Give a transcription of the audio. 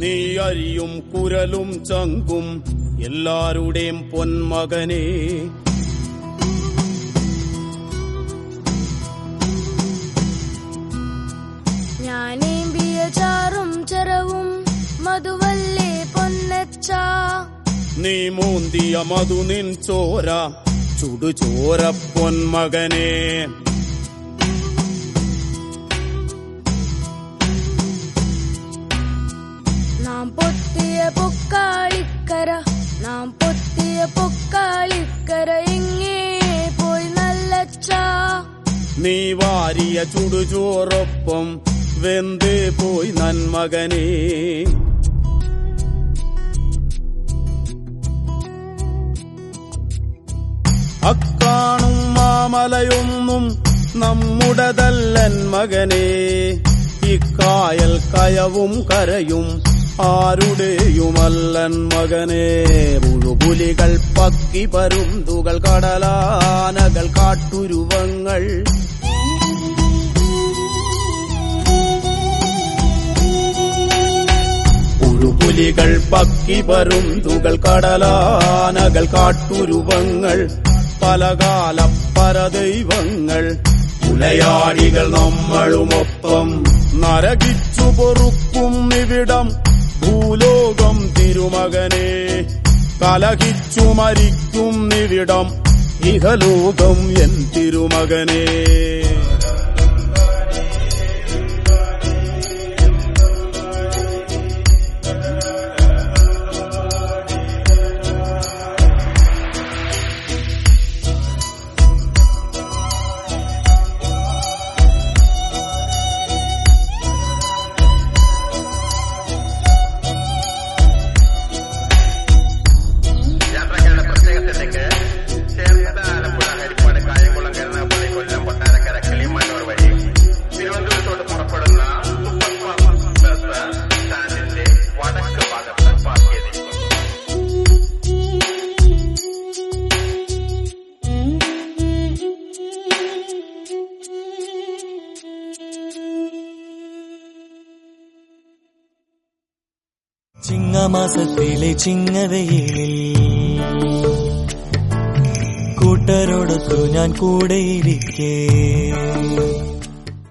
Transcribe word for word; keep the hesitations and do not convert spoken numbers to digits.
നീ അരിയും കുരലും ചങ്കും എല്ലാരുടെയും പൊന്മകനെ. ഞാനേമ്പിയ ചാറും ചെറവും മധുവല്ലേ പൊന്നച്ച. നീ മൂന്തിയ മധു നിൻ ചോര ചുടുചോര പൊന്മകനെ. നാം പൊത്തിയ പൊക്കാളിക്കര നാം പൊത്തിയ പൊക്കാളിക്കര എങ്ങേ പോയി നല്ലച്ച. നീ വാരിയ ചുടുചോറൊപ്പം വെന്തേ പോയി നന്മകനെ. അക്കാണും മാമലയൊന്നും നമ്മുടതല്ലൻ മകനെ. ഇക്കായൽ കയവും കരയും ആരുടെയുമല്ലൻ മകനെ. പുഴുപുലികൾ പക്കി പരുന്തുകൾ കടലാനകൾ കാട്ടുരുവങ്ങൾ പുഴുപുലികൾ പക്കി പരുന്തുകൾ കടലാനകൾ കാട്ടുരുവങ്ങൾ പലകാല പരദൈവങ്ങൾ പുലയാടികൾ നമ്മളുമൊപ്പം നരകിച്ചു പൊറുക്കും ഇവിടം ഭൂലോകം തിരുമകനെ. കലഹിച്ചു മരിക്കും ഇവിടം ഇഹലോകം എൻ തിരുമകനെ. ചിങ്ങമാസത്തിലെ ചിങ്ങവെയിലിൽ കൂട്ടരോടൊത്തു ഞാൻ കൂടെയിരിക്കേ